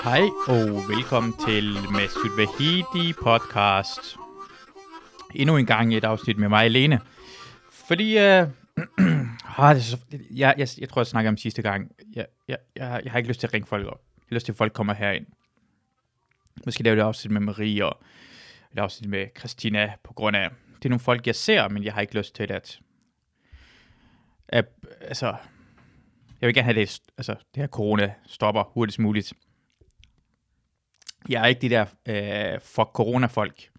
Hej og velkommen til Masud Vahidi podcast. Endnu en gang et afsnit med mig alene. Fordi, jeg tror jeg snakker om sidste gang. Jeg har ikke lyst til at ringe folk op. Jeg har lyst til at folk kommer herind. Måske lave det afsnit med Marie og et afsnit med Christina på grund af, det er nogle folk jeg ser, men jeg har ikke lyst til at jeg vil gerne have det her corona stopper hurtigst muligt. Jeg er ikke de der fuck corona-folk.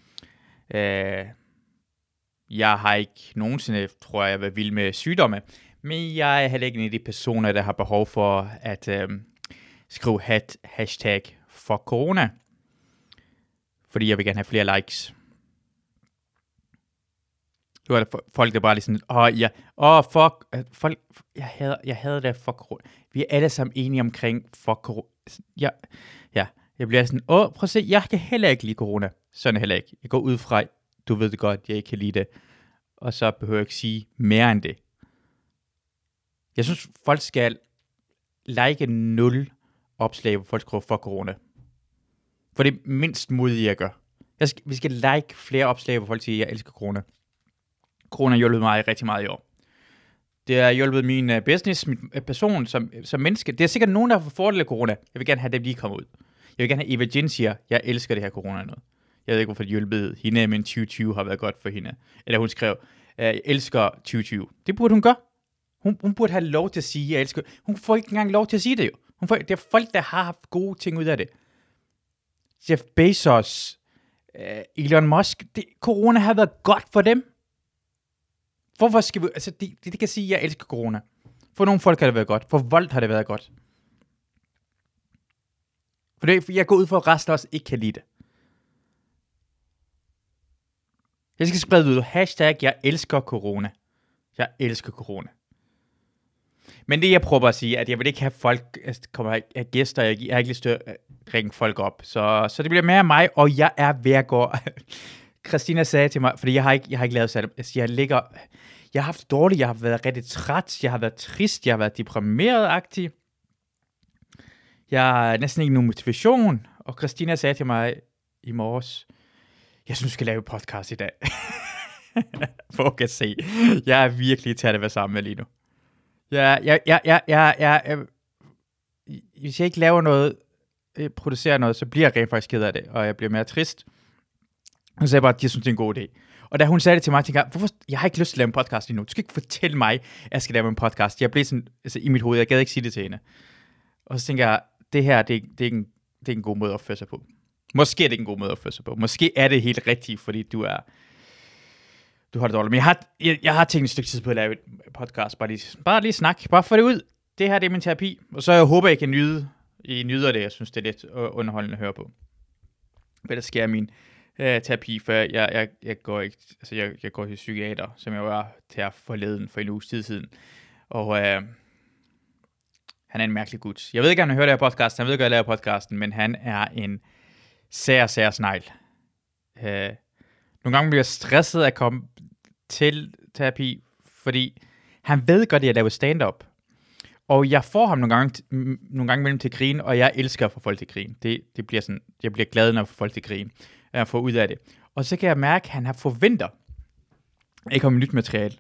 Jeg har ikke nogensinde, tror jeg, været vild med sygdomme. Men jeg er heller ikke en af de personer, der har behov for at skrive hashtag fuck corona. Fordi jeg vil gerne have flere likes. Nu er der folk, der bare lige sådan, fuck, folk, jeg hader det fuck corona. Vi er alle sammen enige omkring fuck corona. Jeg bliver sådan, prøv at se, jeg kan heller ikke lide corona. Sådan heller ikke. Jeg går ud fra, du ved det godt, jeg ikke kan lide det. Og så behøver jeg ikke sige mere end det. Jeg synes, folk skal like 0 opslag, hvor folk skriver for corona. For det er mindst modige, jeg gør. Vi skal like flere opslag, hvor folk siger, jeg elsker corona. Corona har hjulpet mig rigtig meget i år. Det har hjulpet min business, min person som menneske. Det er sikkert nogen, der har fået fordel af corona. Jeg vil gerne have dem lige komme ud. Jeg vil gerne have Eva Jin siger, jeg elsker det her corona noget. Jeg ved ikke, hvorfor det hjulpet hende, men 2020 har været godt for hende. Eller hun skrev, jeg elsker 2020. Det burde hun gøre. Hun burde have lov til at sige, jeg elsker. Hun får ikke engang lov til at sige det jo. Det er folk, der har haft gode ting ud af det. Jeff Bezos, Elon Musk, corona har været godt for dem. Hvorfor skal vi, det kan sige, jeg elsker corona. For nogle folk har det været godt. For Volt har det været godt. For jeg går ud for, at resten også ikke kan lide det. Jeg skal sprede ud. Hashtag, jeg elsker corona. Jeg elsker corona. Men det, jeg prøver at sige, at jeg vil ikke have folk, kommer af gæster. Jeg har ikke lyst til at ringe folk op. Så det bliver mere af mig, og jeg er ved at gå. Christina sagde til mig, fordi jeg har ikke lavet sig. Jeg har haft det dårligt. Jeg har været rigtig træt. Jeg har været trist. Jeg har været deprimeret-agtig. Jeg har næsten ikke nogen motivation. Og Christina sagde til mig i morges, jeg synes, du skal lave en podcast i dag. Folk kan se. Jeg er virkelig til at være sammen med lige nu. Hvis jeg ikke laver noget, producerer noget, så bliver jeg rent faktisk ked af det, og jeg bliver mere trist. Hun sagde bare, at jeg synes, det er en god idé. Og da hun sagde det til mig, tænkte jeg, jeg har ikke lyst til at lave en podcast lige nu. Du skal ikke fortælle mig, at jeg skal lave en podcast. Jeg blev sådan, i mit hoved, jeg gad ikke sige det til hende. Og så tænker jeg, det her, det er en god måde at opføre sig på. Måske er det ikke en god måde at opføre sig på. Måske er det helt rigtigt, fordi du har det dårligt. Men jeg har tænkt et stykke tid på at lave et podcast. Bare lige snak. Bare få det ud. Det her, det er min terapi. Og så jeg håber, I nyder det. Jeg synes, det er lidt underholdende at høre på. Hvad der sker min terapi, for jeg går ikke, jeg går til psykiater, som jeg var til at forleden for en uges tid siden. Og han er en mærkelig gut. Jeg ved ikke, om han hører det her podcast. Han ved ikke, at jeg laver podcasten, men han er en sær snegl. Nogle gange bliver jeg stresset at komme til terapi, fordi han ved godt, at jeg laver stand-up. Og jeg får ham nogle gange mellem til grin, og jeg elsker at få folk til grin. Det bliver sådan, jeg bliver glad, når jeg får folk til grin. Jeg får ud af det. Og så kan jeg mærke, at han har forventer at ikke komme nyt materiale.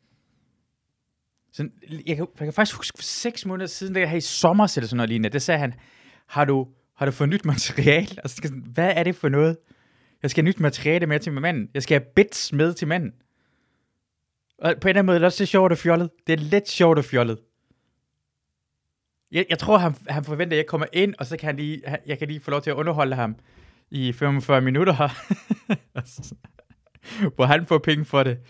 Så jeg kan faktisk huske for 6 måneder siden, da jeg havde i sommer eller sådan noget lignende, det sagde han, har du fået nyt materiale? Og så skal sådan, hvad er det for noget? Jeg skal have nyt materiale med til manden. Jeg skal have bits med til manden. Og på en eller anden måde er det også lidt sjovt og fjollet. Det er lidt sjovt og fjollet. Jeg tror, han forventer, at jeg kommer ind, og så kan jeg kan lige få lov til at underholde ham i 45 minutter her. Hvor han får penge for det.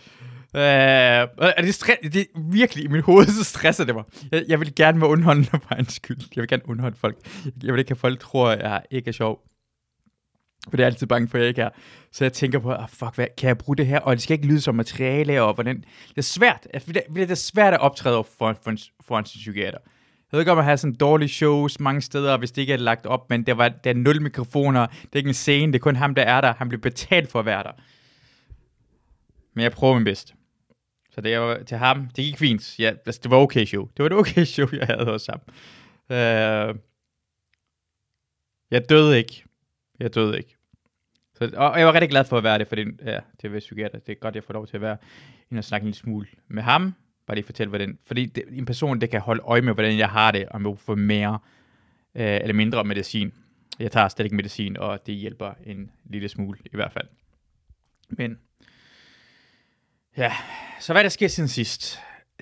Det er virkelig i mit hoved, så stresser det mig. Jeg vil gerne være underholdende for hans skyld. Jeg vil gerne underholde folk. Jeg vil ikke have folk tror, at jeg ikke er sjov. For det er altid bange for, at jeg ikke er. Så jeg tænker på, hvad, kan jeg bruge det her? Og det skal ikke lyde som materiale, og hvordan. Det er svært. Det er svært at optræde foran sin psykiater. Jeg ved ikke, om at have sådan dårlige shows mange steder, hvis det ikke er lagt op, men der er 0 mikrofoner. Det er ikke en scene, det er kun ham, der er der. Han bliver betalt for at være der. Men jeg prøver min bedst. Så det var til ham. Det gik fint. Ja, det var okay show. Det var et okay show, jeg havde hos ham. Jeg døde ikke. Og jeg var rigtig glad for at være det, for det er psykiater. Det er godt, jeg får lov til at være ind og snakke en lille smule med ham. Bare lige fortælle, hvordan... Fordi en person, der kan holde øje med, hvordan jeg har det, og må få mere eller mindre medicin. Jeg tager slet ikke medicin, og det hjælper en lille smule i hvert fald. Men... Ja, så hvad der sker siden sidst?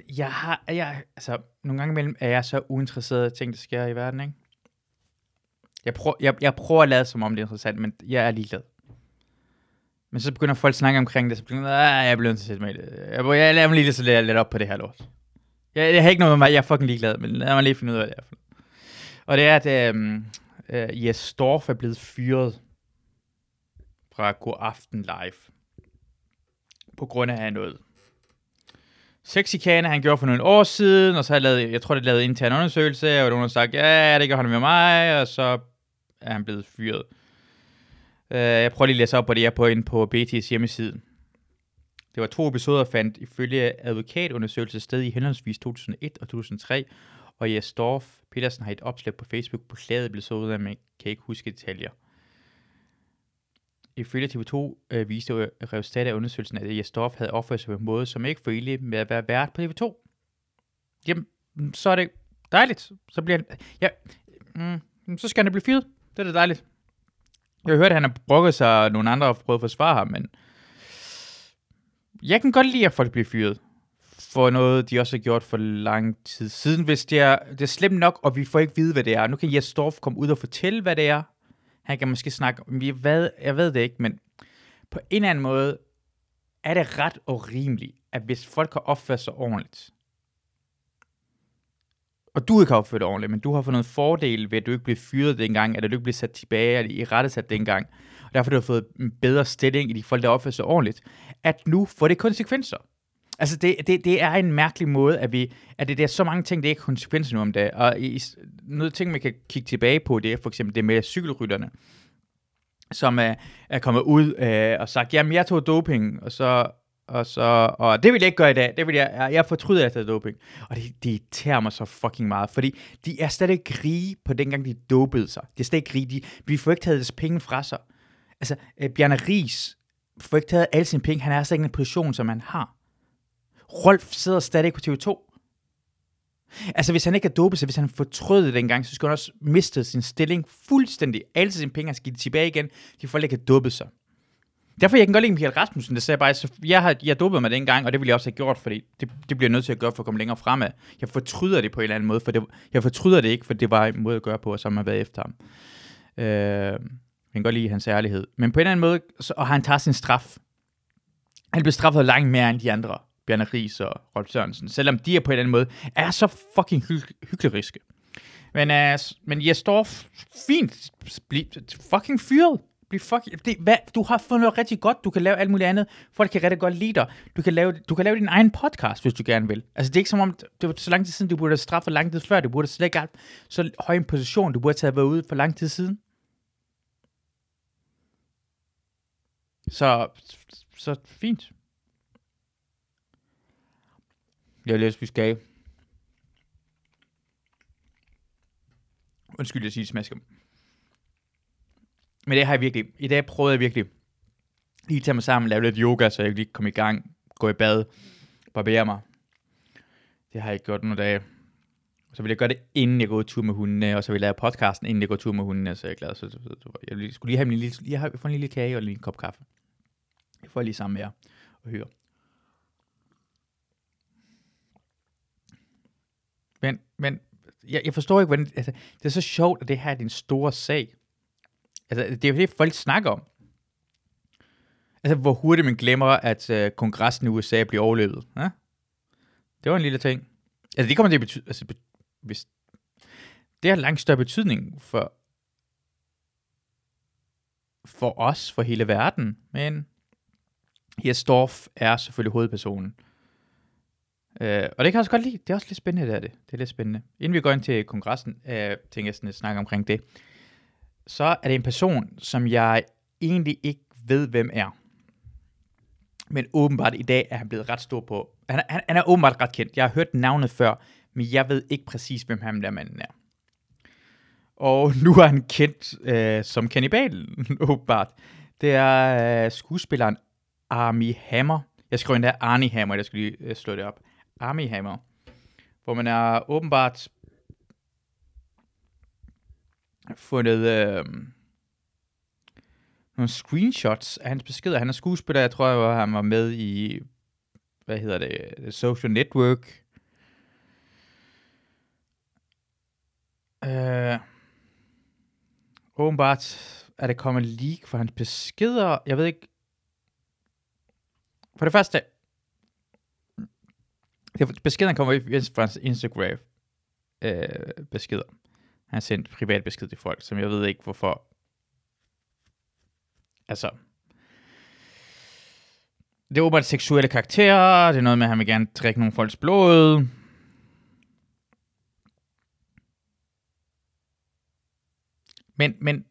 Nogle gange imellem er jeg så uinteresseret i ting, der sker i verden, ikke? Jeg prøver at lade som om det er interessant, men jeg er ligeglad. Men så begynder folk at snakke omkring det, så begynder jeg bliver nødt til at sætte mig i det. Jeg lader mig lige lidt op på det her lort. Jeg har ikke noget med mig, jeg er fucking ligeglad, men lad mig lige finde ud af, hvad det er for noget. Og det er, at Jes Dorf er blevet fyret fra God Aften Live. På grund af noget sexikane, han gjorde for nogle år siden, og så har jeg tror, det lavede intern undersøgelse, og nogen har sagt, ja, det gør han med mig, og så er han blevet fyret. Jeg prøver lige at læse op på det, jeg er inde på BT's hjemmeside. Det var 2 episoder, fandt ifølge advokatundersøgelse sted i henholdsvis 2001 og 2003, og Jes Dorf Petersen har et opslag på Facebook på klaget episoder, men kan ikke huske detaljer. Ifølge TV2 viste resultatet af undersøgelsen, at Jes Dorf havde opført sig på en måde, som ikke forenelig med at være vært på TV2. Jamen, så er det dejligt. Så bliver han... så skal han blive fyret. Det er da dejligt. Jeg har hørt, at han har brokket sig, og nogle andre har prøvet at forsvare ham, men... Jeg kan godt lide, at folk bliver fyret. For noget, de også har gjort for lang tid siden. Hvis det er slemt nok, og vi får ikke vide, hvad det er. Nu kan Jes Dorf komme ud og fortælle, hvad det er. Han kan måske snakke om, jeg ved det ikke, men på en eller anden måde er det ret og rimeligt, at hvis folk har opført sig ordentligt, og du ikke har opført dig ordentligt, men du har fået noget fordel ved, at du ikke blev fyret dengang, eller du ikke blev sat tilbage, eller i rettesat dengang, og derfor har du fået en bedre stilling i de folk, der opfører sig ordentligt, at nu får det konsekvenser. Altså, det er en mærkelig måde, at det er så mange ting, det ikke har konsekvenser nu om det. Og noget ting, man kan kigge tilbage på, det er for eksempel det med cykelrytterne, som er kommet ud og sagt, jamen, jeg tog doping, og det vil jeg ikke gøre i dag. Jeg fortryder, at jeg tog doping. Og det irriterer mig så fucking meget, fordi de er stadig ikke rige på dengang, de dopede sig. De er stadig ikke rige. Vi får ikke taget deres penge fra sig. Altså, Bjarne Riis får ikke taget alle sine penge. Han er altså ikke en position, som han har. Rolf sidder stadig på TV2. Altså, hvis han ikke har dopet sig, hvis han fortrød det dengang, så skulle han også miste sin stilling fuldstændig. Alle sine penge, han skal give tilbage igen. De folk ikke har dopet sig. Derfor jeg kan godt lide Michael Rasmussen, der sagde bare, jeg dopede mig dengang, og det ville jeg også have gjort, fordi det bliver jeg nødt til at gøre for at komme længere fremad. Jeg fortryder det på en eller anden måde, jeg fortryder det ikke, for det var en måde at gøre på, og så har man været efter ham. Jeg kan godt lide hans ærlighed. Men på en eller anden måde, og han tager sin straf. Han bliver straffet langt mere end de andre. Bjarne Riis og Rolf Sørensen, selvom de er på en eller anden måde, er så fucking hykleriske. Men Jes Dorf, fint, fucking fyret. Du har fundet noget rigtig godt, du kan lave alt muligt andet, folk kan rigtig godt lide dig, du kan lave din egen podcast, hvis du gerne vil. Altså det er ikke som om, det var så lang tid siden, du burde have straffet lang tid før, du burde slet ikke have så høj en position, du burde have været ude for lang tid siden. Så fint. Jeg vil læse, vi skal. Undskyld, jeg siger smasker. Men det har jeg virkelig. I dag prøvede jeg virkelig lige tage mig sammen, lave lidt yoga, så jeg lige komme i gang, gå i bad, barbere mig. Det har jeg ikke gjort nogle dage. Så vil jeg gøre det, inden jeg går tur med hundene, og så vil jeg lave podcasten, inden jeg går tur med hundene, så jeg er glad. Så jeg skulle lige have en lille kage og lige en kop kaffe. Jeg får lige sammen med jer og høre. Men jeg forstår ikke, hvordan... Altså, det er så sjovt, at det her er din store sag. Altså, det er jo det, folk snakker om. Altså, hvor hurtigt man glemmer, at kongressen i USA bliver overlevet. Ja? Det var en lille ting. Altså, det kommer til at betyde... Altså, hvis det har langt større betydning for os, for hele verden. Men Jes Dorf er selvfølgelig hovedpersonen. Og det kan jeg også godt lide. Det er også lidt spændende, det er lidt spændende. Inden vi går ind til kongressen, tænker jeg sådan at snakke omkring det. Så er det en person, som jeg egentlig ikke ved, hvem er. Men åbenbart i dag er han blevet ret stor på. Han er åbenbart ret kendt. Jeg har hørt navnet før, men jeg ved ikke præcis, hvem han der manden er. Og nu er han kendt som kannibalen, åbenbart. Det er skuespilleren Armie Hammer. Jeg skrev endda Arnie Hammer, jeg skulle lige slå det op. Armie Hammer. Hvor man er åbenbart fundet nogle screenshots af hans beskeder. Han er skuespiller, jeg tror, han var med i, The Social Network. Åbenbart er der kommet leak for hans beskeder. Jeg ved ikke. For det første, beskederne kommer fra hans Instagram beskeder. Han har sendt privat besked til folk, som jeg ved ikke hvorfor. Altså, det er åbenbart seksuelle karakterer. Det er noget med, at han vil gerne drikke nogle folks blod. Men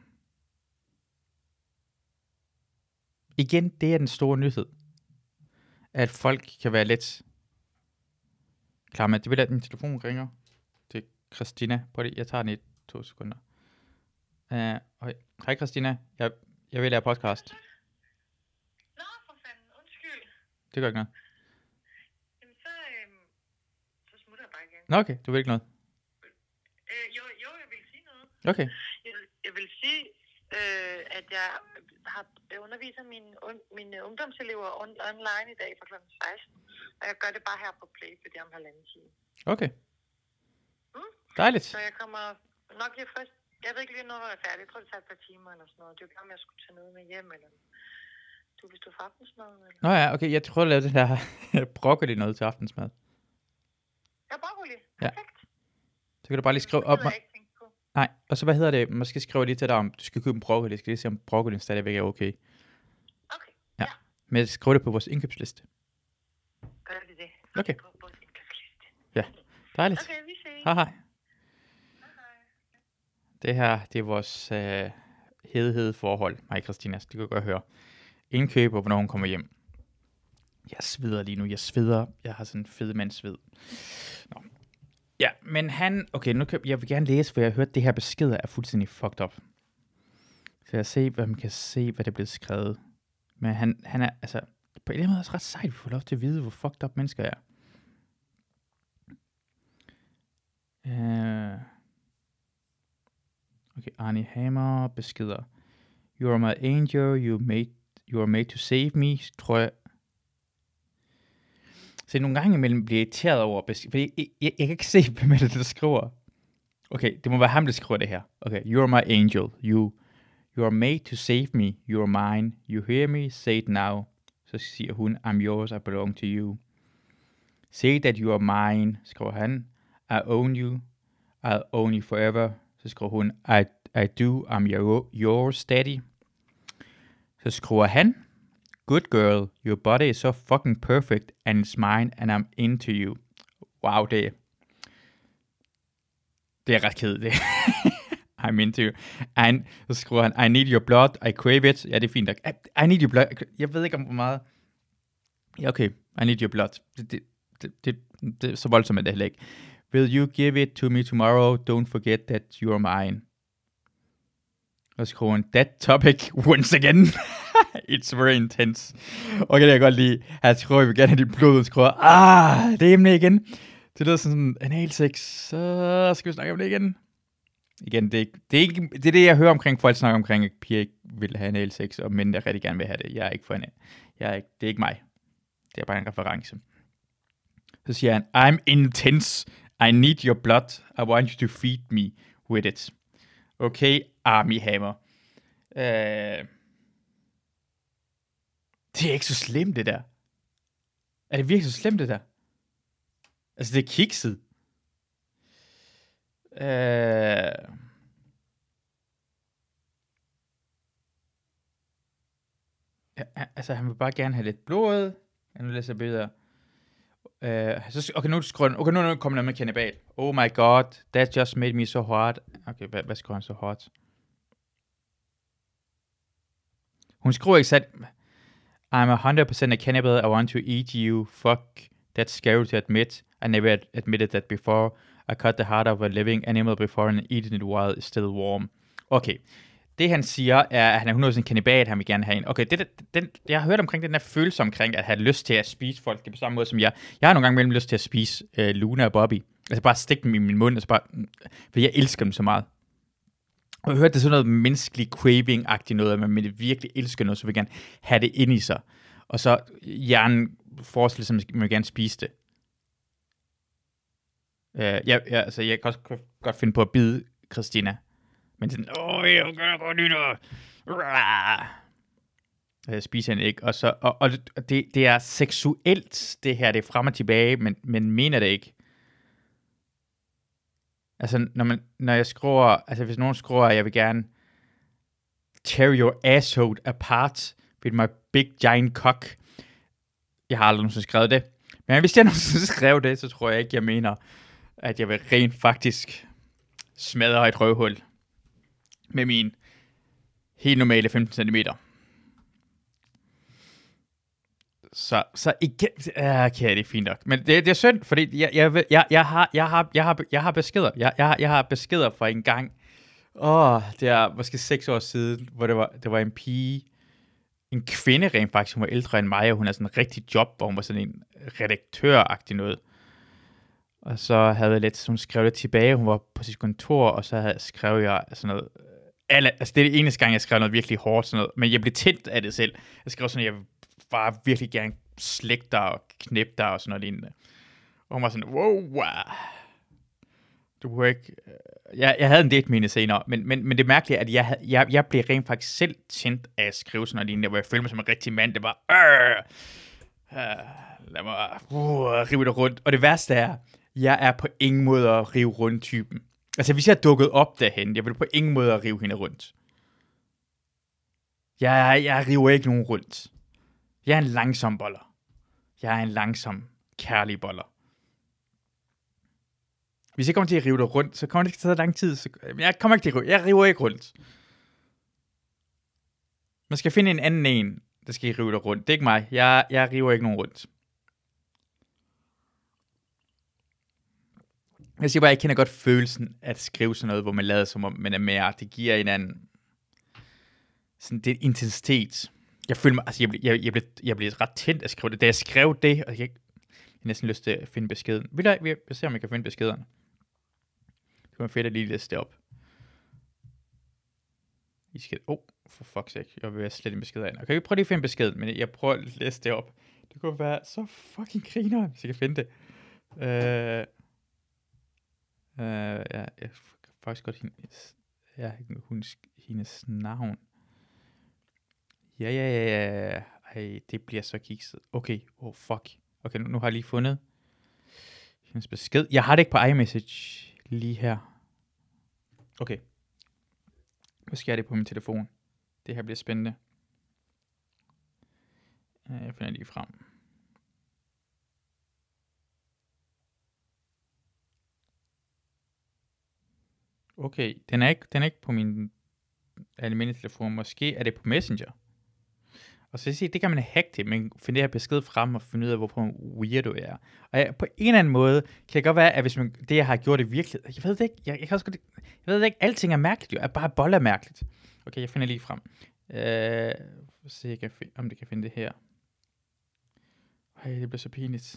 igen, det er den store nyhed. At folk kan være lidt klar med, det vil at min telefon ringer til Christina. Prøv lige, jeg tager den i 2 sekunder. Hej Christina, jeg vil lave podcast. Nå, for fanden, undskyld. Det gør ikke noget. Jamen så smutter jeg bare igen. Nå okay, du vil ikke noget. Jo, jeg vil sige noget. Okay. Jeg vil sige, at jeg underviser mine ungdomselever online i dag fra kl. 16. Og jeg gør det bare her på Play, for det er om 1,5 time. Okay. Dejligt. Så jeg kommer nok lige først. Jeg ved ikke lige, når jeg er færdig. Jeg tror, det tager et par timer eller sådan noget. Det er jo bare, om jeg skulle tage noget med hjem, eller du vil stå for aftensmad, eller? Nå ja, okay, jeg tror, at lave det der broccoli noget til aftensmad. Ja, broccoli. Ja. Perfekt. Så kan du bare lige skrive op. Det havde jeg ikke tænkt på. Nej, og så hvad hedder det? Måske skriver lige til dig, om du skal købe en broccoli. Jeg skal lige se, om broccoli stadigvæk er okay. Okay, ja. Men skriv det på vores indkøbsliste. Gør det det? Okay. På vores indkøbsliste. Ja, dejligt. Okay, vi ses. Hej. Det her, det er vores hedhed forhold, mig og Christina. Det kan du godt høre. Indkøb, og hvornår hun kommer hjem. Jeg sveder lige nu. Jeg har sådan en fed mandsved. Nå. Ja, men han... Okay, nu jeg vil gerne læse, for jeg har hørt, at det her beskeder er fuldstændig fucked up. Så jeg ser, hvad man kan se, hvad der er blevet skrevet. Men han er, altså... På en eller anden måde er det ret sejt, at vi får lov til at vide, hvor fucked up mennesker er. Okay, Arnie Hammer beskeder. You are my angel, you are made to save me, tror jeg. Så nogle gange imellem bliver jeg irriteret over beskeder, fordi jeg kan ikke se, hvem er det, der skriver. Okay, det må være ham, der skriver det her. Okay, you are my angel, you are made to save me, you are mine, you hear me, say it now. Så siger hun, I'm yours, I belong to you. Say that you are mine, skriver han. I own you, I'll own you forever. Så skriver hun, I do, I'm yours, daddy. Så skriver han, good girl, your body is so fucking perfect, and it's mine, and I'm into you. Wow, det er ret kedeligt. I'm into you. And så skriver han, I need your blood, I crave it. Ja, det er fint. I need your blood. Jeg ved ikke om hvor meget. Ja, okay. I need your blood. Det er så voldsomt, at det heller ikke. Will you give it to me tomorrow? Don't forget that you are mine. Og skriver han, that topic once again. It's very intense. Okay, det kan jeg godt lide. Jeg tror, jeg vil gerne have dit blod, og skriver, det er emne igen. Det lyder sådan analsex. Så skal vi snakke om det igen. Igen, det er det, jeg hører omkring, folk snakker omkring, at piger ikke vil have analsex, og mænd der rigtig gerne vil have det. Jeg er ikke for hende. Det er ikke mig. Det er bare en reference. Så siger han, I'm intense. I need your blood. I want you to feed me with it. Okay, Armie Hammer. Det er ikke så slemt, det der. Er det virkelig så slemt, det der? Altså, det er kikset. Altså, han vil bare gerne have lidt blod. Nu læser jeg billeder. Okay, nu kommer der med kannibal. Oh my god, that just made me so hot. Okay, hvad skriver han så hot? Hun skriver ikke sat. I'm 100% a cannibal. I want to eat you. Fuck, that's scary to admit. I never admitted that before. I cut the heart of a living animal before and eaten it while it's still warm. Okay. Det han siger, er, at han er 100% kannibal, han vil gerne have en. Okay, jeg har hørt omkring den der følelse omkring, at have lyst til at spise folk. Det er på samme måde som jeg. Jeg har nogle gange mellem lyst til at spise Luna og Bobby. Altså bare stikke dem i min mund, altså bare, for jeg elsker dem så meget. Og jeg har hørt, det er sådan noget menneskelig craving-agtigt noget, at man virkelig elsker noget, så vil gerne have det ind i sig. Og så hjernen forestiller sig, at man vil gerne spise det. Altså, jeg kan også godt finde på at bide Christina. Men sådan, jeg kan godt lide noget. Jeg spiser hende ikke. Og det er seksuelt, det her. Det er frem og tilbage, men mener det ikke. Altså, når jeg skriver, altså hvis nogen skriver, at jeg vil gerne tear your asshole apart with my big giant cock. Jeg har aldrig nogensinde skrevet det. Men hvis jeg nogensinde skrev det, så tror jeg ikke, jeg mener, at jeg vil rent faktisk smadre et røvhul med min helt normale 15 cm. Så ikke, okay, det er fint nok. Men det er synd, fordi jeg har beskeder. Jeg har beskeder fra en gang. Det er måske 6 år siden, hvor det var en pige, en kvinde rent faktisk, hun var ældre end mig, og hun havde sådan en rigtig job, hvor hun var sådan en redaktør-agtig noget. Og så havde jeg lidt, hun skrev det tilbage, hun var på sit kontor, og så skrev jeg sådan noget, altså det er det eneste gang, jeg skrev noget virkelig hårdt, sådan noget, men jeg blev tændt af det selv. Jeg skrev sådan, jeg vil bare virkelig gerne slække dig og knæppe dig og sådan noget lignende. Og hun var sådan, wow. Du kunne ikke... Jeg havde en date med hende senere, men det mærkelige er, at jeg blev rent faktisk selv tændt af at skrive sådan noget lignende, hvor jeg følte mig som en rigtig mand. Det var, lad mig rive det rundt. Og det værste er, jeg er på ingen måde at rive rundt typen. Altså hvis jeg dukkede op derhen, jeg ville på ingen måde at rive hende rundt. Jeg river ikke nogen rundt. Jeg er en langsom boller. Jeg er en langsom, kærlig boller. Hvis jeg kommer til at rive dig rundt, så kommer det ikke til at tage lang tid. Jeg kommer ikke til at rive. Jeg river ikke rundt. Man skal finde en anden en, der skal rive dig rundt. Det er ikke mig. Jeg river ikke nogen rundt. Jeg siger bare, jeg kender godt følelsen at skrive sådan noget, hvor man lader som om man er mere. Det giver en anden sådan det intensitet. Jeg føler mig, altså jeg blev ret tændt at skrive det. Da jeg skrev det, og jeg næsten lyst til at finde beskeden. Jeg ser, om jeg kan finde beskeden. Det var fedt at lige læse det op. I skal... for fuck's sake. Jeg vil være slet en besked af. Okay, vi prøver lige at finde beskeden, men jeg prøver at læse det op. Det kunne være så fucking griner, hvis jeg kan finde det. Jeg kan faktisk godt hendes navn. Ja. Ej, det bliver så kikset. Okay, fuck. Okay, nu har jeg lige fundet hendes besked. Jeg har det ikke på iMessage lige her. Okay. Nu skal jeg det på min telefon. Det her bliver spændende. Jeg finder lige frem. Okay, den er ikke på min almindelige telefon. Måske er det på Messenger. Og så siger det kan man hacke til, men finde det her besked frem og finde ud af, hvorfor weird du er. Og på en eller anden måde kan det godt være, at hvis man, det jeg har gjort i virkeligheden, jeg ved det ikke, jeg ved det ikke, alting er mærkeligt jo, at bare bold er mærkeligt. Okay, jeg finder lige frem. Se om det kan finde det her. Det bliver så pinligt.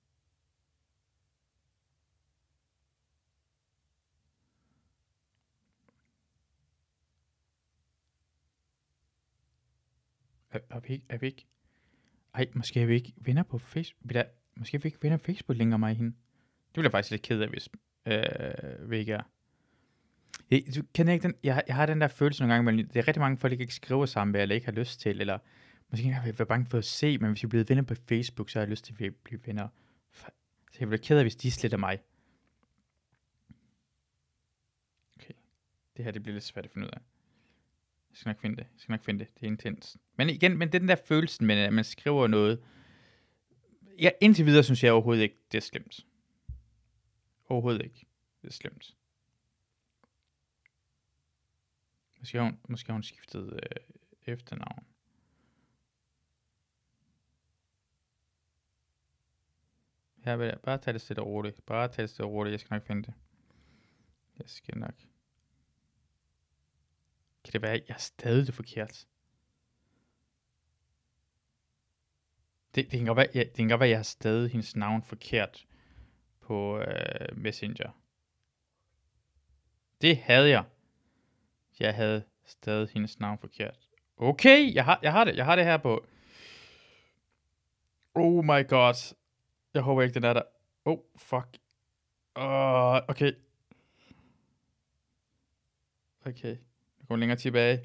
Er vi ikke? Ej, måske er vi ikke venner på Facebook. Måske er vi ikke venner på Facebook længere, mig og hende. Det bliver jeg faktisk lidt ked af, hvis vi ikke er. Du kender ikke den? Jeg har den der følelse nogle gange, men det er rigtig mange folk, ikke skriver sammen med, eller ikke har lyst til, eller måske ikke har været bange for at se, men hvis vi er blevet venner på Facebook, så har jeg lyst til at blive venner. Så jeg bliver ked af, hvis de sletter mig. Okay. Det her, det bliver lidt svært at finde ud af. Jeg skal nok finde det. Det er intens. Men igen, den der følelsen med, at man skriver noget. Indtil videre synes jeg overhovedet ikke, det er slemt. Overhovedet ikke. Det er slemt. Måske har hun skiftet efternavn. Jeg vil bare tage det stille og roligt. Bare tage det stille og roligt. Jeg skal nok finde det. Jeg skal nok. Kan det være, at jeg er stadig det forkert? Det kan godt være, det kan godt være, at jeg har stadig hendes navn forkert på Messenger. Det havde jeg. Jeg havde stadig hendes navn forkert. Okay, jeg har det. Jeg har det her på. Oh my god. Jeg håber ikke, den er der. Oh, fuck. Okay. Okay. Jeg går længere tilbage.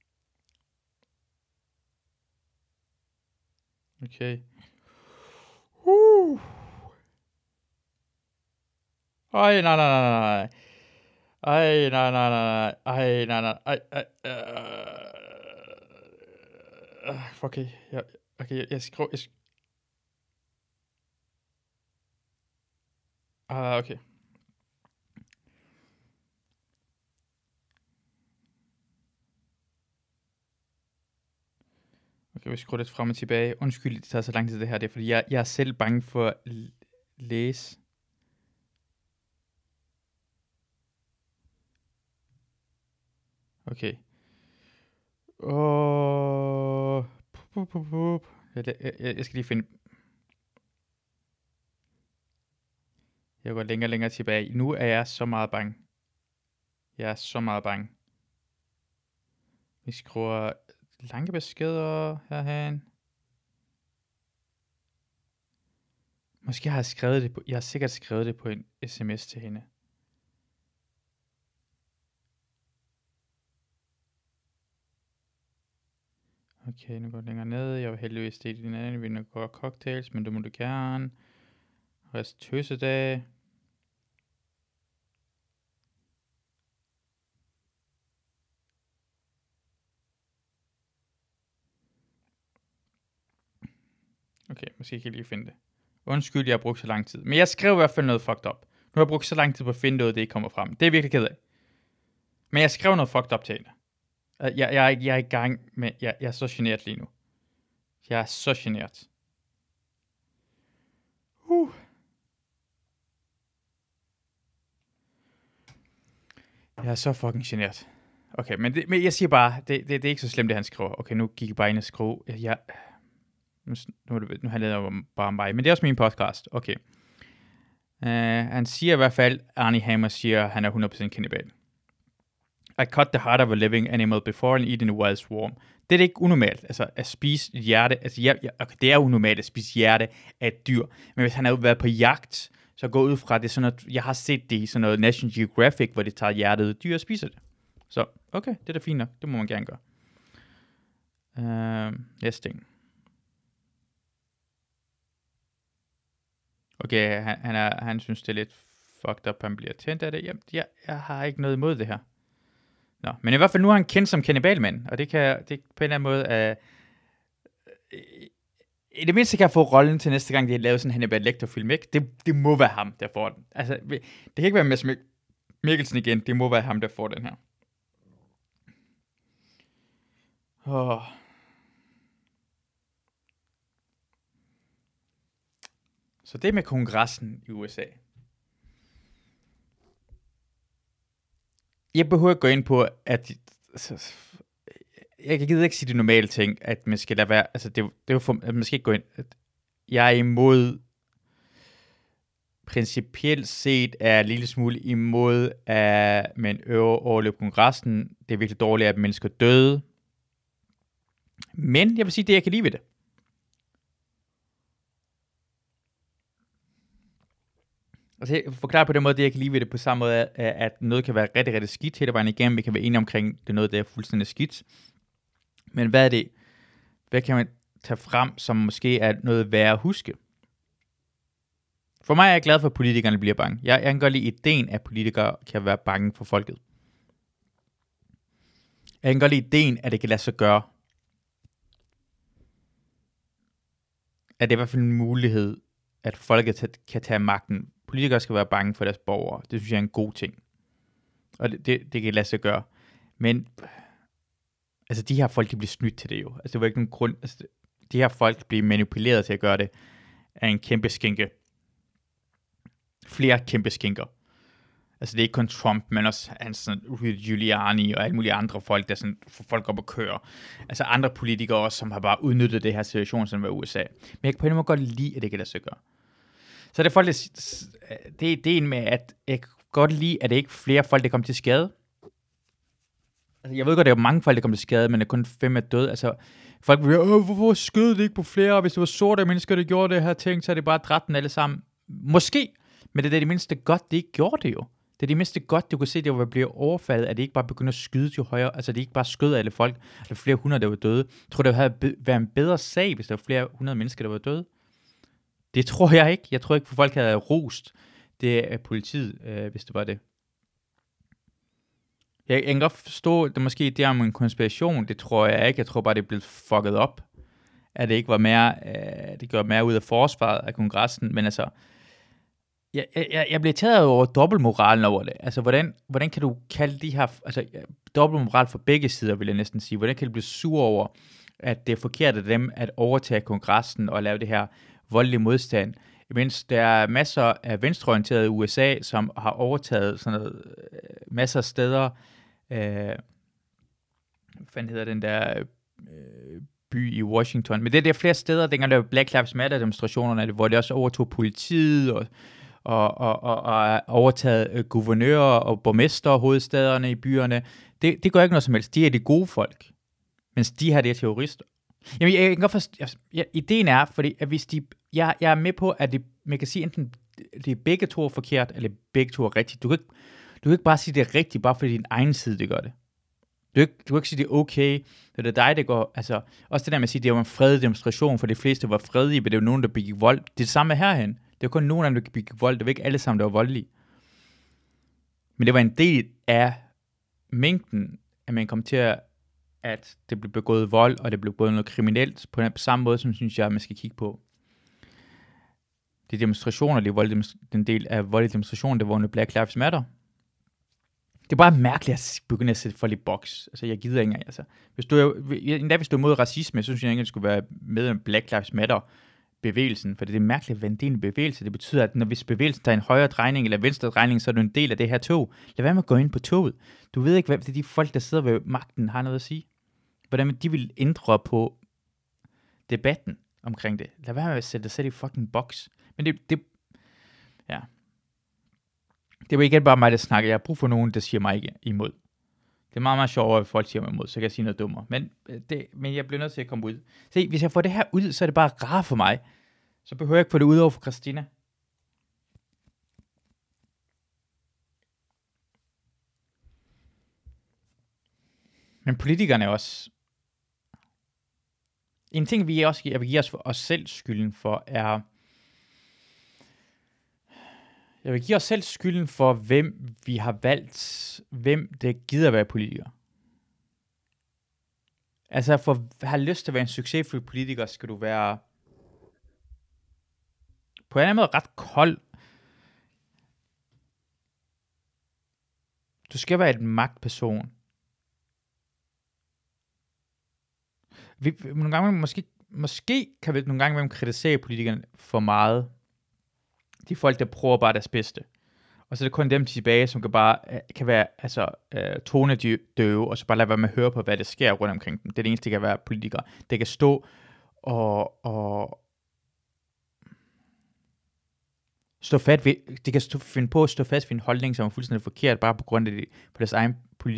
Okay. Ej, nej. Ej, nej. Ej, nej. Okay. Jeg skriver. Okay. Okay, vi skruer lidt frem og tilbage. Undskyld, det tager så lang tid det her. Det er fordi, jeg er selv bange for at læse. Okay. Jeg skal lige finde. Jeg går længere tilbage. Nu er jeg så meget bange. Vi skruer lange beskeder herhen. Måske har jeg skrevet det på. Jeg har sikkert skrevet det på en sms til hende. Okay, nu går jeg længere ned. Jeg vil heldigvis det i din anden. Vi nu går cocktails, men det må du gerne. Rest tøsedag. Okay, måske kan jeg lige finde det. Undskyld, jeg har brugt så lang tid. Men jeg skrev i hvert fald noget fucked up. Nu har jeg brugt så lang tid på at finde noget, det ikke kommer frem. Det er virkelig ked af. Men jeg skrev noget fucked up til hende. Jeg er i gang med. Jeg er så genert lige nu. Jeg er så genert. Jeg er så fucking genert. Okay, men jeg siger bare, det er ikke så slemt, det han skriver. Okay, nu gik jeg bare ind og skrev. Nu handler det bare om mig, men det er også min podcast. Okay. Han siger i hvert fald, Arnie Hammer siger, han er 100% kannibal. I cut the heart of a living animal before and eat in a wild swarm. Det er ikke unormalt, altså at spise hjerte, altså okay, det er unormalt at spise hjerte af et dyr, men hvis han har været på jagt, så gå ud fra det sådan noget, jeg har set det i sådan noget National Geographic, hvor det tager hjertet af dyr og spiser det. Så okay, det er da fint nok, det må man gerne gøre. Næste ting. Okay, han synes det er lidt fucked up, han bliver tændt af det. Jamen, jeg har ikke noget imod det her. Nå, men i hvert fald nu er han kendt som kannibalmand, og det på en eller anden måde, i det mindste kan jeg få rollen til næste gang, de har lavet sådan en Hannibal Lecter-film, ikke? Det må være ham, der får den. Altså, det kan ikke være Mads Mikkelsen igen, det må være ham, der får den her. Så det med kongressen i USA. Jeg behøver ikke gå ind på, at jeg gider ikke sige det normale ting, at man skal lade være, altså det er jo for, at man skal ikke gå ind, at jeg er imod, principielt set er en lille smule imod, at man overløber kongressen. Det er virkelig dårligt, at mennesker døde. Men jeg vil sige, det jeg kan lide ved det. Altså jeg forklarer på den måde, det jeg kan lide ved det, på samme måde, at noget kan være rigtig, rigtig skidt hele vejen igennem. Vi kan være enige omkring, det er noget, der er fuldstændig skidt. Men hvad er det? Hvad kan man tage frem, som måske er noget værd at huske? For mig er jeg glad for, at politikerne bliver bange. Jeg kan godt lide ideen, at politikere kan være bange for folket. Jeg kan godt lide ideen, at det kan lade sig gøre. At det er i hvert fald en mulighed, at folket kan tage magten. Politikere skal være bange for deres borgere. Det synes jeg er en god ting. Og det kan lade sig gøre. Men altså de her folk, de bliver snydt til det jo. Altså det var ikke nogen grund. Altså, de her folk bliver manipuleret til at gøre det af en kæmpe skænke. flere kæmpe skinker. Altså, det er ikke kun Trump, men også sådan, Giuliani og alle mulige andre folk, der sådan, får folk op at køre. Altså, andre politikere også, som har bare udnyttet det her situation, som var USA. Men jeg kan på en måde godt lide, at det kan lade sig gøre. Så det er folk, det er ideen med, at jeg kan godt lide, at det ikke er flere folk, der kommer til skade. Altså, jeg ved godt, at der er mange folk, der kommer til skade, men der er kun 5 er døde. Altså, folk vil hvorfor skød det ikke på flere? Hvis det var sorte mennesker, der gjorde det her ting, så er det bare dræbt dem alle sammen. Måske, men det er det mindste godt, det ikke gjorde det jo. Det er det mindste godt, du kan se, det var blevet overfaldet, at det ikke bare begynder at skyde til højre. Altså, det ikke bare skød alle folk. Der var flere 100, der var døde. Jeg tror, det havde været en bedre sag, hvis der var flere 100 mennesker, der var døde. Det tror jeg ikke. Jeg tror ikke, at folk havde rost det af politiet, hvis det var det. Jeg kan godt forstå, at det måske det er om en konspiration. Det tror jeg ikke. Jeg tror bare, det er blevet fucket op. At det ikke var mere, det gør mere ud af forsvaret af kongressen. Men altså, jeg bliver taget over dobbeltmoralen over det. Altså, hvordan kan du kalde de her, altså, dobbeltmoral for begge sider, vil jeg næsten sige. Hvordan kan du blive sur over, at det er forkert af dem at overtage kongressen og lave det her voldelige modstand? Mens der er masser af venstreorienterede i USA, som har overtaget sådan noget, masser af steder. Hvad fanden hedder den der by i Washington? Men det er flere steder, dengang der var Black Lives Matter demonstrationerne, hvor det også overtog politiet og overtaget guvernører og borgmester hovedstederne i byerne. Det gør ikke noget som helst. De er de gode folk, mens de her, det er terrorister. Jamen, jeg kan godt forstå, ideen er, fordi at hvis jeg er med på, at man kan sige enten, det er begge to er forkert, eller begge to er rigtigt. Du kan ikke bare sige, det er rigtigt, bare fordi din egen side, det gør det. Du kan ikke sige, det er okay, det er dig, det går, altså, også det der med at sige, det var en fredelig demonstration, for de fleste var fredelige, men det var nogen, der begik vold. Det er det samme herhen. Det var kun nogen af dem, der begik vold. Det var ikke alle sammen, der var voldelige. Men det var en del af mængden, at man kom til at det blev begået vold, og det blev begået noget kriminelt, på samme måde, som synes jeg, man skal kigge på. De demonstrationer, den del af voldelige demonstrationer, det var under Black Lives Matter. Det er bare mærkeligt at begynde at sætte folk i boks. Altså, jeg gider ikke engang. Altså, hvis du er mod racisme, så synes jeg ikke, at det skulle være med i Black Lives Matter bevægelsen, for det er mærkeligt at være en del af bevægelsen. Det betyder, at hvis bevægelsen tager en højre drejning eller venstre drejning, så er du en del af det her tog. Lad være med at gå ind på toget. Du ved ikke, hvad de folk, der sidder ved magten, har noget at sige. Hvordan de vil ændre på debatten omkring det. Lad være med at sætte dig selv i fucking boks. Men ja. Det var ikke bare mig, der snakker. Jeg har brug for nogen, der siger mig ikke imod. Det er meget, meget sjovere, at folk siger mig imod, så kan jeg sige noget dummere. Men jeg bliver nødt til at komme ud. Se, hvis jeg får det her ud, så er det bare rart for mig. Så behøver jeg ikke få det ud over for Christina. Men politikerne er også... En ting, jeg vil give os selv skylden for, er... Jeg vil give os selv skylden for, hvem vi har valgt, hvem det gider være politiker. Altså, for at have lyst til at være en succesfuld politiker, skal du være på en eller anden måde ret kold. Du skal være en magtperson. Nogle gange, måske kan vi nogle gange kritisere politikerne for meget. De folk, der prøver bare deres bedste. Og så er det kun dem tilbage, som kan være tonedøve, og så bare lade være med at høre på, hvad der sker rundt omkring dem. Det er det eneste, der kan være politikere. Det kan stå og stå fast ved, det kan finde på at stå fast ved en holdning, som er fuldstændig forkert, bare på grund af på deres egen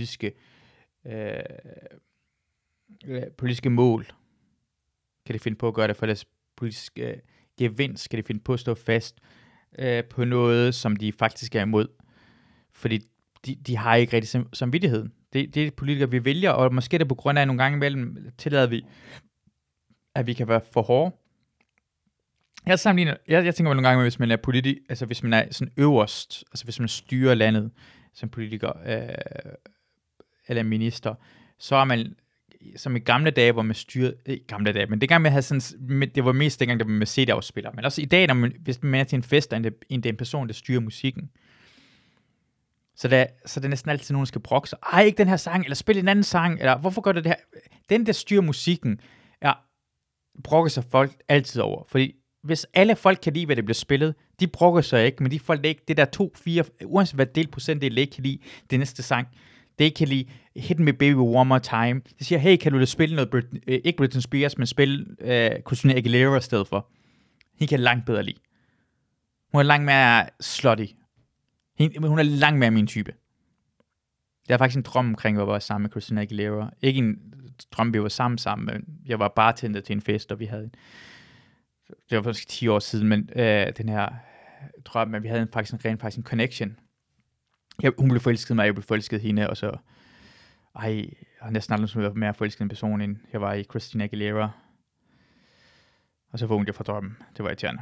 politiske mål. Kan de finde på at gøre det for deres politiske gevinst, skal de finde på at stå fast på noget, som de faktisk er imod. Fordi de har ikke rigtig samvittigheden. Det er politikere, vi vælger, og måske er det på grund af, at nogle gange imellem tillader vi, at vi kan være for hårde. Jeg tænker nogle gange, hvis man er politik, altså hvis man er sådan øverst, altså hvis man styrer landet som politiker eller minister, så er man som i gamle dage, hvor man styrede, ikke gamle dage, men det gang med at have sådan, det var mest dengang, der var med CD-afspiller, men også i dag, hvis man er til en fest, end det er en person, der styrer musikken. Så det er næsten altid nogen, der skal brokke sig. Ej, ikke den her sang, eller spil en anden sang, eller hvorfor gør det her? Den, der styrer musikken, brokker sig folk altid over, fordi hvis alle folk kan lide, hvad det bliver spillet, de brokker sig ikke, men de folk, der ikke, det der 2-4, uanset hvad del procentdel ikke kan lide, det næste sang, det ikke kan lide Hit Me Baby One More Time. De siger, hey, kan du da spille noget, ikke Britney Spears, men spille Christina Aguilera i stedet for. Hende kan langt bedre lide. Hun er langt mere slutty. Hun er langt mere min type. Jeg har faktisk en drøm omkring, at jeg var sammen med Christina Aguilera. Ikke en drøm, vi var sammen, men jeg var bartender til en fest, og vi havde det var faktisk 10 år siden, men den her drøm, at vi havde faktisk en connection. Hun blev forelsket mig, jeg blev forelsket hende, og så jeg har næsten aldrig været mere forelsket en person, end jeg var i Christina Aguilera. Og så vågnede jeg fra drømmen. Det var irriterende.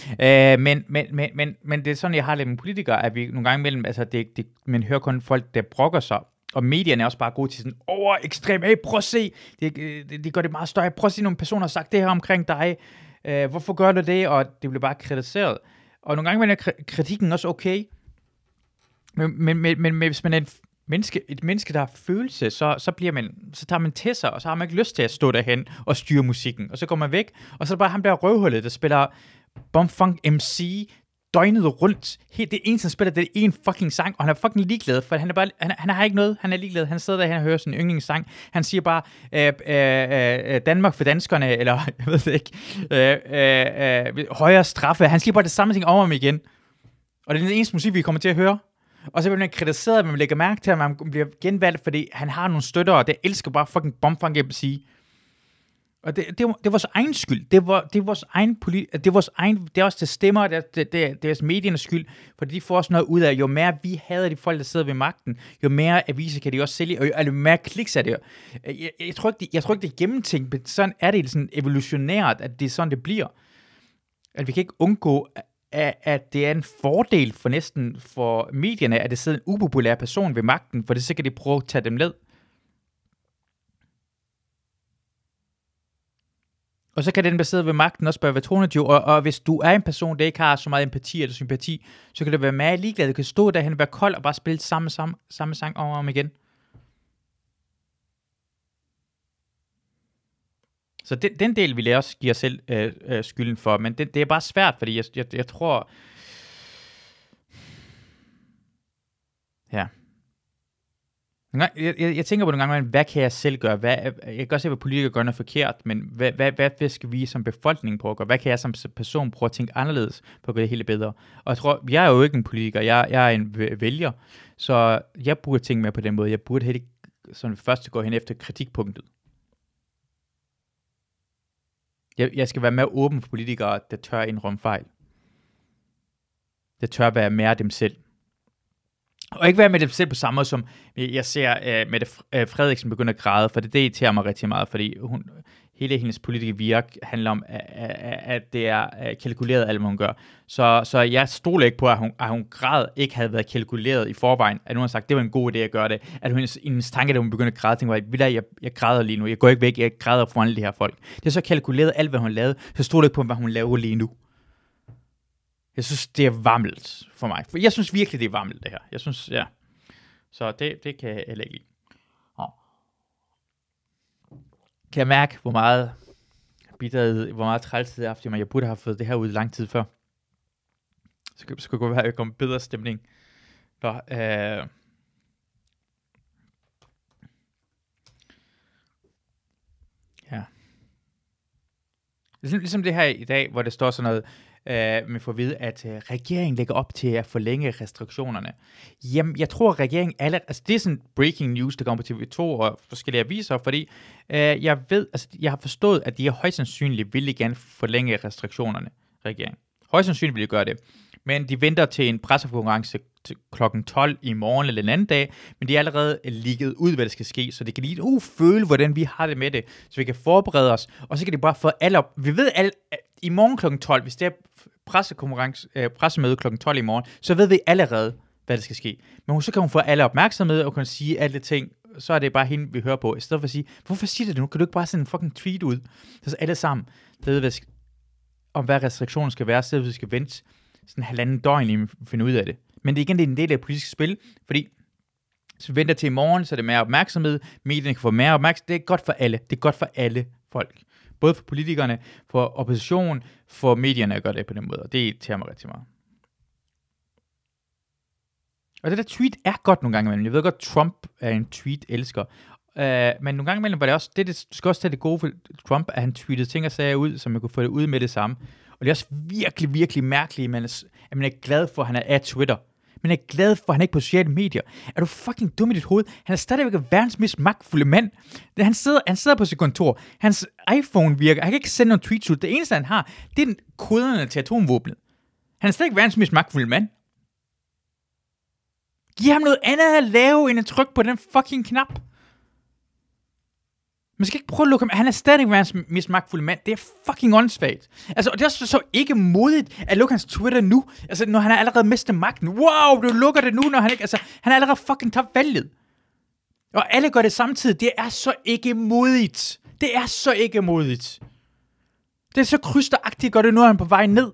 Men det er sådan, jeg har lidt med politikere, at vi nogle gange imellem, altså man hører kun folk, der brokker sig, og medierne er også bare gode til sådan, ekstrem, hey, prøv at se, det gør det meget større, prøv at se, nogle personer har sagt det her omkring dig, hvorfor gør du det, og det bliver bare kritiseret. Og nogle gange er kritikken også okay, men hvis man er et menneske, der har følelse, så tager man til sig, og så har man ikke lyst til at stå derhen og styre musikken, og så går man væk, og så er det bare ham der røvhullet, der spiller Bumfunk MC døgnet rundt. Det eneste, han spiller, det er en fucking sang, og han er fucking ligeglad, for han har ikke noget, han er ligeglad, han sidder der og hører sådan en yndlingssang, han siger bare, Danmark for danskerne, eller jeg ved det ikke, højere straffe, han siger bare det samme ting over ham igen, og det er den eneste musik, vi kommer til at høre. Og så bliver man kritiseret, at man lægger mærke til, at man bliver genvalgt, fordi han har nogle støtter, der elsker bare fucking Bumfunk MC. Og det er vores egen skyld. Det er vores egen det er også til stemmer, det er også mediernes skyld, fordi de får også noget ud af, jo mere vi hader de folk, der sidder ved magten, jo mere aviser kan de også sælge, og jo mere kliks er det. Jeg tror ikke, det er gennemtænkt, men sådan er det sådan evolutionært, at det er sådan, det bliver. At vi kan ikke undgå, at det er en fordel for medierne, at det sidder en upopulær person ved magten, for det så kan de prøve at tage dem ned. Og så kan den, der sidder ved magten, også bare være tonedjur, og hvis du er en person, der ikke har så meget empati eller sympati, så kan det være meget ligeglad. Du kan stå derhen og være kold og bare spille samme sang over og om igen. Så den del vil jeg også give os selv skylden for, men det er bare svært, fordi jeg tror... Ja. Jeg tænker på nogle gange, hvad kan jeg selv gøre? Jeg kan godt se, hvad politikere gør noget forkert, men hvad skal vi som befolkning prøve at gøre? Hvad kan jeg som person prøve at tænke anderledes på at gøre det hele bedre? Og jeg tror, jeg er jo ikke en politiker, jeg er en vælger, så jeg burde tænke mere på den måde. Jeg burde helt sådan først gå hen efter kritikpunktet. Jeg skal være mere åben for politikere, der tør indrømme fejl. Der tør være mere dem selv. Og ikke være med dem selv på samme måde, som jeg ser Mette Frederiksen begynde at græde, for det irriterer mig rigtig meget, fordi hele hendes politiske virke handler om, at det er kalkuleret alt, hvad hun gør. Så jeg stoler ikke på, at hun græd ikke havde været kalkuleret i forvejen, at hun har sagt, det var en god idé at gøre det, at hendes tanke, da hun begyndte at græde, tænkte, jeg græder lige nu, jeg går ikke væk, jeg græder foran alle de her folk. Det er så kalkuleret alt, hvad hun lavede, så stoler ikke på, hvad hun laver lige nu. Jeg synes, det er varmelt for mig. For jeg synes virkelig, det er varmelt, det her. Jeg synes, ja. Så det kan jeg heller ikke lide. Kan jeg mærke, hvor meget bitterhed, hvor meget trælshed jeg har haft i mig. Jeg burde have fået det her ud lang tid før. Så skulle det gå være, at jeg kom bedre stemning. Ja. Ligesom det her i dag, hvor det står sådan noget, man får at vide, at regeringen lægger op til at forlænge restriktionerne. Jamen, jeg tror, at regeringen det er sådan breaking news, der kommer på TV2 og forskellige aviser, fordi jeg har forstået, at de højst sandsynligt vil gerne forlænge restriktionerne, regeringen. Højst sandsynligt vil de gøre det. Men de venter til en pressekonference til klokken 12 i morgen eller en anden dag, men de er allerede ligget ud, hvad der skal ske, så det kan lige føle, hvordan vi har det med det, så vi kan forberede os, og så kan de bare få alle op. Vi ved alle, i morgen klokken 12, hvis det er pressemøde klokken 12 i morgen, så ved vi allerede, hvad der skal ske. Men så kan hun få alle opmærksomhed og kan sige alle ting, så er det bare hende, vi hører på, i stedet for at sige, hvorfor siger du det nu? Kan du ikke bare sende en fucking tweet ud? Så alle sammen ved, om hvad restriktionen skal være, så vi skal vente sådan 1,5 døgn lige at finde ud af det. Men det er igen en del af det politiske spil, fordi så venter til i morgen, så er det mere opmærksomhed, medierne kan få mere opmærksomhed. Det er godt for alle. Det er godt for alle folk. Både for politikerne, for opposition, for medierne at gøre det på den måde. Og det irriterer mig rigtig meget. Og det der tweet er godt nogle gange imellem. Jeg ved godt, Trump er en tweet-elsker. Men nogle gange imellem var det også, du skal også tage det gode for Trump, at han tweetede ting og sager ud, så man kunne få det ud med det samme. Og det er også virkelig, virkelig mærkeligt, at man er glad for, at han er af Twitter. Men er glad for, at han ikke er på sociale medier. Er du fucking dum i dit hoved? Han er stadigvæk verdens mest magtfulde mand. Han sidder på sit kontor. Hans iPhone virker. Han kan ikke sende nogen tweets ud. Det eneste, han har, det er koderne til atomvåbnet. Han er stadig verdens mest magtfulde mand. Giv ham noget andet at lave, end at trykke på den fucking knap. Man skal ikke prøve at lukke ham. Han er stadig verdens mest magtfulde mand. Det er fucking åndssvagt. Altså, og det er også så ikke modigt at lukke hans Twitter nu. Altså, når han har allerede mistet magten. Wow, du lukker det nu, når han ikke... Altså, han har allerede fucking tabt valget. Og alle gør det samtidig. Det er så ikke modigt. Det er så ikke modigt. Det er så krysteragtigt, gør det nu, han er på vej ned.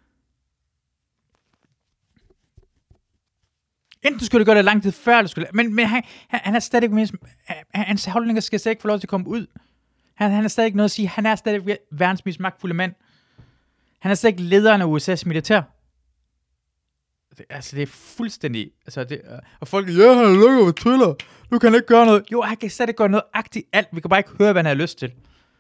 Enten skulle det gøre det lang tid før, eller skulle det, men han er stadig hans holdninger skal stadig ikke få lov til at komme ud. Han er stadig ikke noget at sige. Han er stadig verdens mest magtfulde mand. Han er stadig lederen af USA's militær. Det er fuldstændig... og folk, han er lukket på Twitter. Nu kan han ikke gøre noget. Jo, han kan stadig gøre noget agtigt alt. Vi kan bare ikke høre, hvad han har lyst til.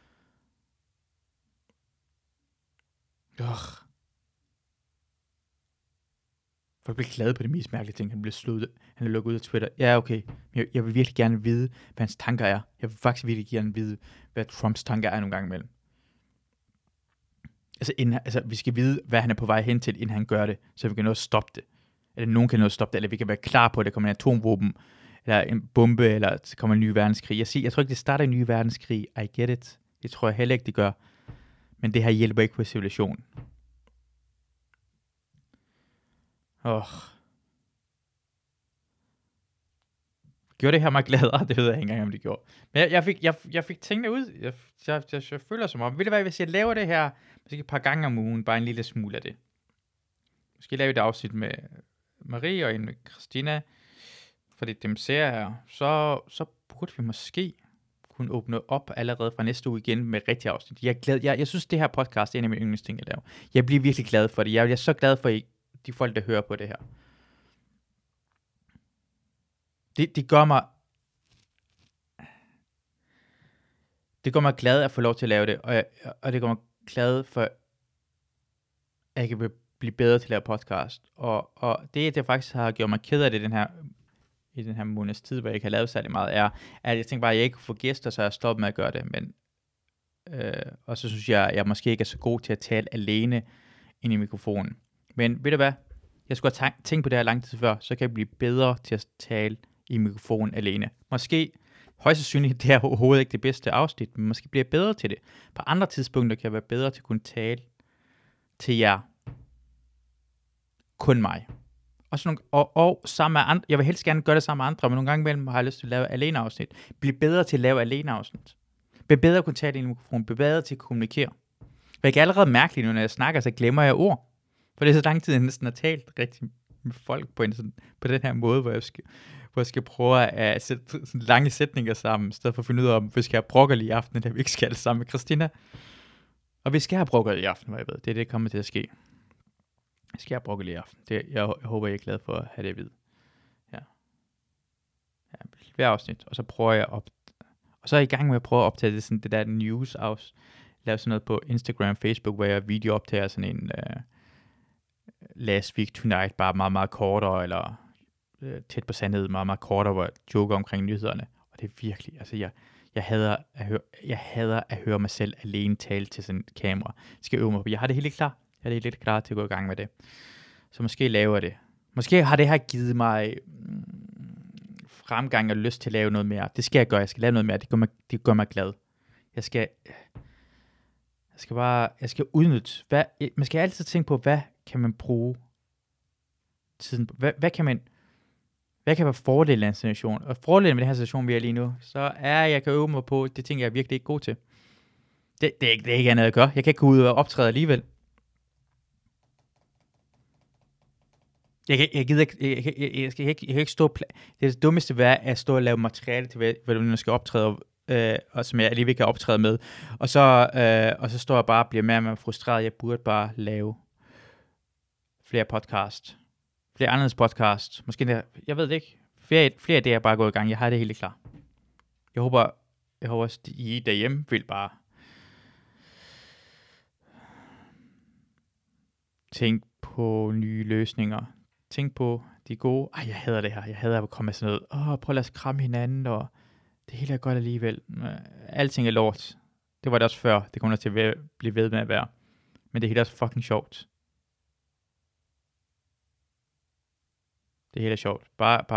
Folk bliver glade på de mest mærkelige ting. Han bliver slået. Han er lukket ud af Twitter. Ja, okay. Men jeg vil virkelig gerne vide, hvad hans tanker er. Jeg vil faktisk virkelig gerne vide, hvad Trumps tanker er nogle gange imellem. Vi skal vide, hvad han er på vej hen til, inden han gør det, så vi kan nå at stoppe det. Eller nogen kan nå at stoppe det, eller vi kan være klar på, at der kommer en atomvåben, eller en bombe, eller så kommer en ny verdenskrig. Jeg tror ikke, det starter en ny verdenskrig. I get it. Det tror jeg heller ikke, det gør. Men det her hjælper ikke på civilisationen. Gjorde det her mig gladere? Det ved jeg ikke engang, om det gjorde. Men jeg fik tingene ud. Jeg føler som om, ved du hvad, hvis jeg laver det her, måske et par gange om ugen, bare en lille smule af det. Måske lave et afsnit med Marie og en med Christina, fordi dem ser her, så burde vi måske kunne åbne op allerede fra næste uge igen med rigtig afsnit. Jeg synes, det her podcast er en af mine yndlingsting at lave. Jeg bliver virkelig glad for det. Jeg er så glad for de folk, der hører på det her. Det gør mig glad at få lov til at lave det, og det gør mig glad for, at jeg kan blive bedre til at lave podcast. Og det faktisk har gjort mig ked af det i den her måneds tid, hvor jeg ikke har lavet særlig meget, er, at jeg tænkte bare, at jeg ikke kunne få gæster, så jeg stoppede med at gøre det. Men, og så synes jeg måske ikke er så god til at tale alene ind i mikrofonen. Men ved du hvad? Jeg skulle have tænkt på det her lang tid før, så kan jeg blive bedre til at tale i mikrofonen alene. Måske, højst sandsynligt, det er overhovedet ikke det bedste afsnit, men måske bliver jeg bedre til det. På andre tidspunkter kan jeg være bedre til at kunne tale til jer. Kun mig. Og sammen med andre. Jeg vil helst gerne gøre det sammen med andre, men nogle gange imellem har jeg lyst til at lave alene afsnit. Bliv bedre til at lave alene afsnit. Bliv bedre til at kunne tale i mikrofonen. Bliv bedre til at kommunikere. For jeg kan allerede mærke lige nu, når jeg snakker, så glemmer jeg ord. For det er så lang tid, jeg næsten har talt rigtig med folk på den her måde, hvor jeg skal prøve at sætte sådan lange sætninger sammen, i stedet for at finde ud af, om vi skal have broccoli i aften, eller vi ikke skal det sammen med Christina. Og vi skal have broccoli i aften, hvad jeg ved. Det er det, der kommer til at ske. Vi skal have broccoli i aften. Jeg håber, I er glad for at have det at vide. Ja, hver afsnit. Og så prøver jeg og så er jeg i gang med at prøve at optage det der news lave sådan noget på Instagram, Facebook, hvor jeg videooptager sådan en Last Week Tonight, bare meget, meget kortere, eller tæt på sandhed, meget, meget kortere, hvor jeg joker omkring nyhederne. Og det er virkelig, altså jeg hader at høre mig selv alene tale til sådan et kamera. Jeg skal øve mig på. Jeg har det helt klar. Jeg er helt klar til at gå i gang med det. Så måske laver jeg det. Måske har det her givet mig fremgang og lyst til at lave noget mere. Det skal jeg gøre. Jeg skal lave noget mere. Det gør mig glad. Jeg skal udnytte. Man skal altid tænke på, hvad kan man bruge tiden på? Hvad kan være fordelen af en situation? Og fordelen med den her situation, vi er lige nu, så er, at jeg kan øve mig på det ting, jeg er virkelig ikke god til. Det er ikke andet at gøre. Jeg kan ikke gå ud og optræde alligevel. Jeg kan ikke stå. Det er det dummeste ved at stå og lave materiale til, hvad du skal optræde, og som jeg alligevel kan optræde med. Og så står jeg bare og bliver mere og mere frustreret. Jeg burde bare lave flere podcast, flere anderledes podcast. Måske, jeg ved det ikke. Flere idéer er bare gået i gang. Jeg har det helt klar. Jeg håber også, at I derhjemme vil bare tænk på nye løsninger. Tænk på de gode. Jeg hader det her. Jeg hader at komme med sådan noget. Prøv at lade os kramme hinanden, og det hele er godt alligevel. Alting er lort. Det var det også før. Det kommer til at blive ved med at være. Men det hele er også fucking sjovt. Det hele er sjovt.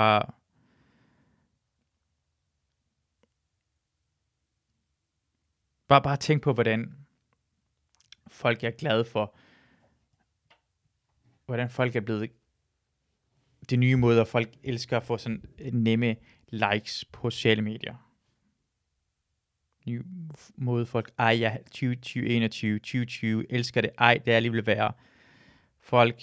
Bare tænk på, hvordan folk er glade for, hvordan folk er blevet de nye måder, folk elsker at få sådan nemme likes på sociale medier. Nye måde folk, 2021, 2020, elsker det, det er alligevel værre. Folk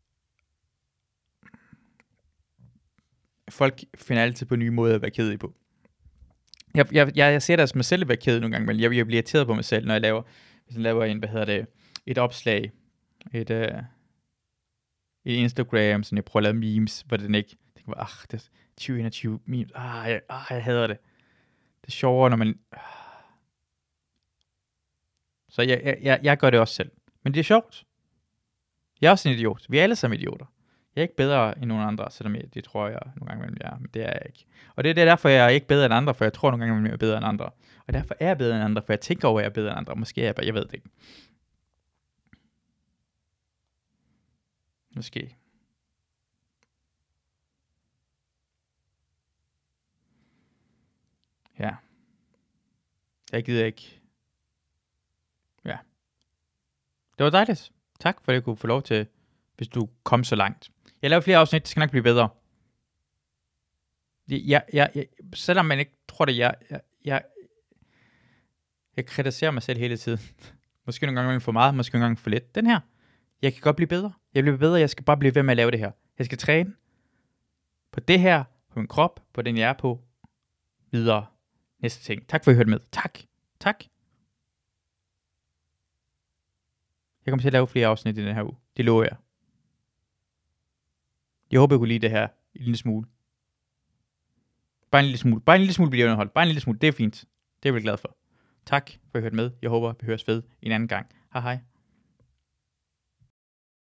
finder altid på nye måder at være ked på. Jeg ser det som mig selv at være ked nogle gange, men jeg bliver irriteret på mig selv, når jeg laver et opslag, et Instagram, sådan jeg prøver at lave memes, hvor den ikke tænker, det er 2021 memes, jeg hader det. Det er sjovere, når man... Så jeg gør det også selv. Men det er sjovt. Jeg er også en idiot. Vi er alle sammen idioter. Jeg er ikke bedre end nogen andre, selvom det tror jeg nogle gange mellem jer, men det er jeg ikke. Og det er derfor, jeg er ikke bedre end andre, for jeg tror nogle gange, jeg er bedre end andre. Og derfor er jeg bedre end andre, for jeg tænker over, at jeg er bedre end andre. Måske er jeg bare, jeg ved det ikke. Måske. Ja. Jeg gider ikke. Ja. Det var dejligt. Tak for at jeg kunne få lov til, hvis du kom så langt. Jeg laver flere afsnit, det skal nok blive bedre. Selvom man ikke tror det, jeg kritiserer mig selv hele tiden. Måske nogle gange for meget, måske nogle gange for lidt. Den her, jeg kan godt blive bedre. Jeg bliver bedre, jeg skal bare blive ved med at lave det her. Jeg skal træne på det her, på min krop, på den jeg er på. Videre. Næste ting. Tak for at I hørte med. Tak. Jeg kommer til at lave flere afsnit i den her uge. Det lover jeg. Jeg håber, I kunne lide det her en lille smule. Bare en lille smule bliver underholdt. Bare en lille smule. Det er fint. Det er jeg vel glad for. Tak for at I hørte med. Jeg håber, vi høres ved en anden gang. Hej.